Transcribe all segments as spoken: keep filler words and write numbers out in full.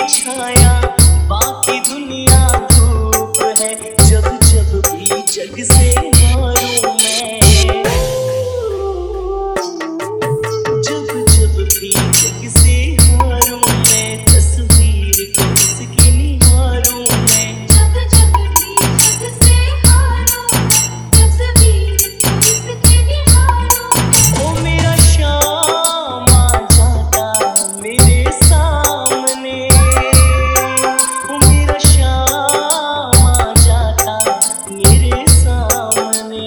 छाया, बाकी दुनिया धूप है। जब जब भी जग से हारूं मैं, जब जब भी जग से हारूं मैं, तस्वीर को इसकी निहारूं मैं। जब जब भी जग से हारूं मैं, तस्वीर को इसकी निहारूं। ओ मेरा शाम आ जाता मेरे सामने, ओ मेरा शाम आ जाता मेरे सामने।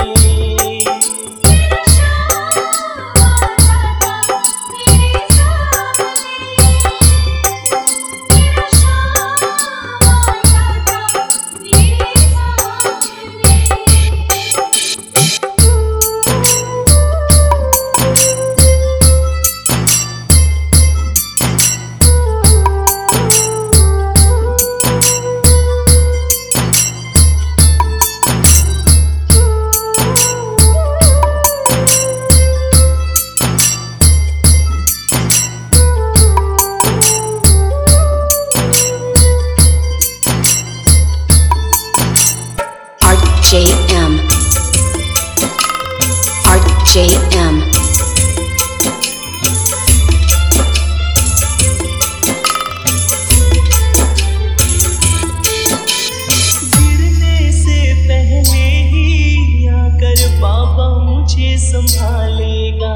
मेरा शाम आ जाता मेरे सामने, मेरा शाम आ जाता मेरे R J M R J M गिरने से पहले ही आकर बाबा मुझे संभालेगा।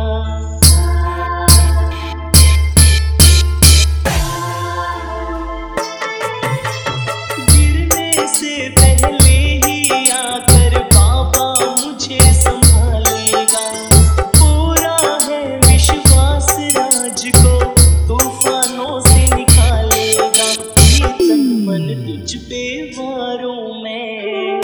गिरने से पहले ही आकर बाबा मुझे संभालेगा। पूरा है विश्वास राज को तूफानों से निकालेगा। ये तन मन तुझ पे वारूं मैं,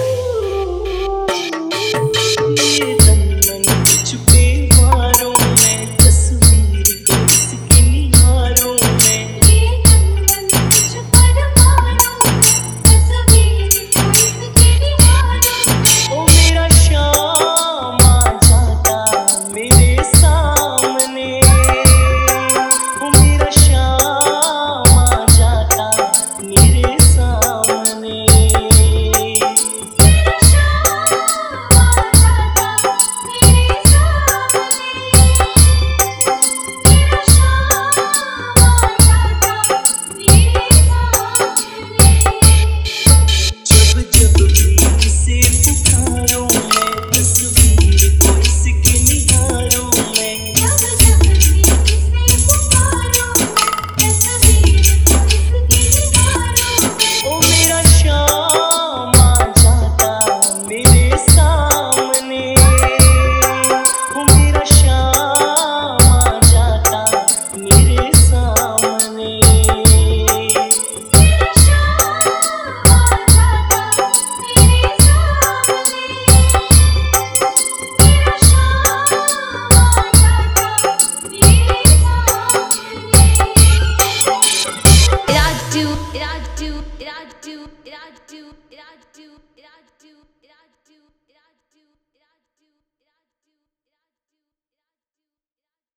ये तन मन तुझ पे वारूं मैं, तस्वीर को इसकी निहारूं मैं। ये तन मन तुझ पर मारूं, तस्वीर को इसकी निहारूं। ओ मेरा शाम आ जाता मेरे सामने, ओ मेरा शाम आ जाता मेरे सामने। मेरा शाम आ जाता मेरे सामने, मेरा शाम आ जाता मेरे सामने। जब जब भी इसे पुकारूं मैं, तस्वीर को इसकी निहारूं मैं। जब जब भी इसे पुकारूं मैं, तस्वीर को इसकी निहारूं। ओ मेरा शाम आ जाता मेरे सामने, ओ मेरा शाम आ जाता मेरे सामने। मेरा शाम आ जाता मेरे सामने, मेरा शाम आ जाता मेरे सामने। Raju Raju Raju Raju Raju